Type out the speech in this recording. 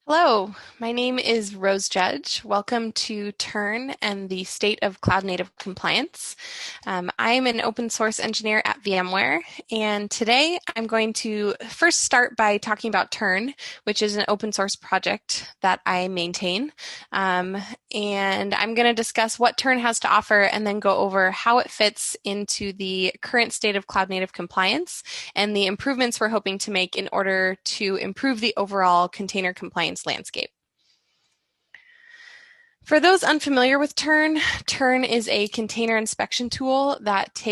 Hello, my name is Rose Judge. Welcome to Turn and the State of Cloud Native Compliance. I'm an open source engineer at VMware, and today I'm going to first start by talking about Turn, which is an open source project that I maintain. Um, and I'm going to discuss what Turn has to offer and then go over how it fits into the current state of cloud native compliance and the improvements we're hoping to make in order to improve the overall container compliance landscape. For those unfamiliar with Turn, Turn is a container inspection tool that takes